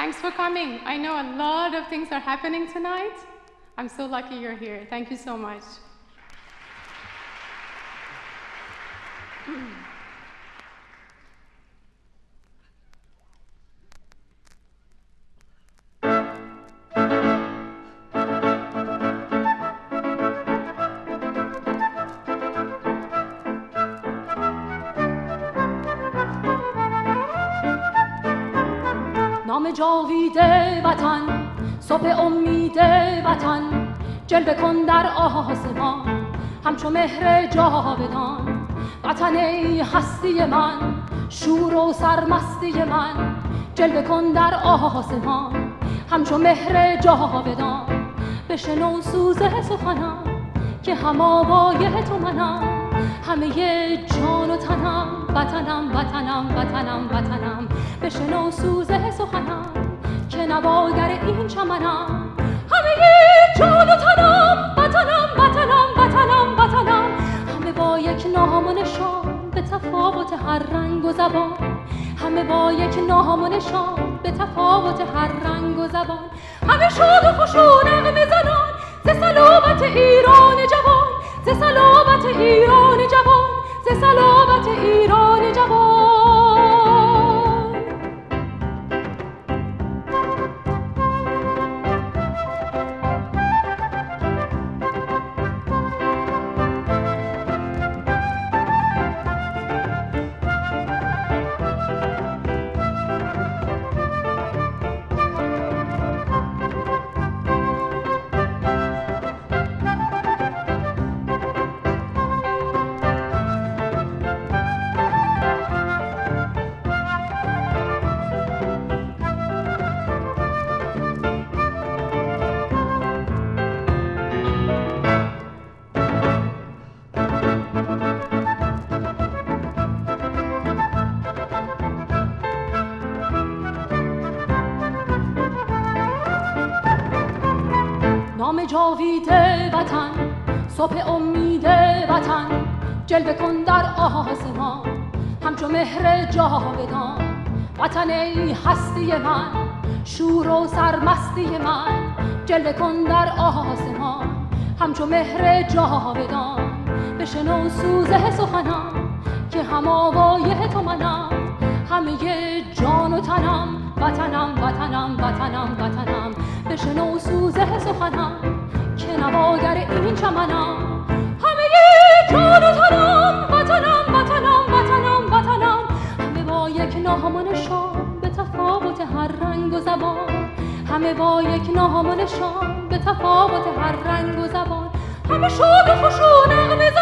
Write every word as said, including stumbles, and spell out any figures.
Thanks for coming. I know a lot of things are happening tonight. I'm so lucky you're here. Thank you so much. نام جاوید وطن، صبح امید وطن، جلوه کن در آسمان همچو مهر جاودان. وطن ای هستی من، شور و سرمستی من، جلوه کن در آسمان همچو مهر جاودان. بشنو سوز سخنم که هم آوای تو منم، همه جان و تنم وطنم وطنم وطنم وطنم. بشنو سوز سخنم که نواگر این چمنم، همه جان و تنم وطنم وطنم وطنم وطنم. همه با یک نام و نشان به تفاوت هر رنگ و زبان، همه با یک نام و نشان به تفاوت هر رنگ و زبان. همه شاد و خوش و نغمه زنان ز صلابت ایران جوان، ز صلابت ایران جوان، ز صلابت ایران جوان. نام جاوید وطن، صبح امید وطن، جلوه کن در آسمان همچو مهر جاودان. وطن ای هستی من، شور و سرمستی من، جلوه کن در آسمان همچو مهر جاودان. بشنو سوز سخنم که هم آوای تو منم، همه جان و تنم وطنم وطنم وطنم وطنم. بشنو سوز سخنم که نواگر این چمنم، همه جان و تنم وطنم وطنم وطنم وطنم. همه با یک نام و نشان به تفاوت هر رنگ و زبان، همه با یک نام و نشان به تفاوت هر رنگ و زبان. همه شاد و خوش و نغمه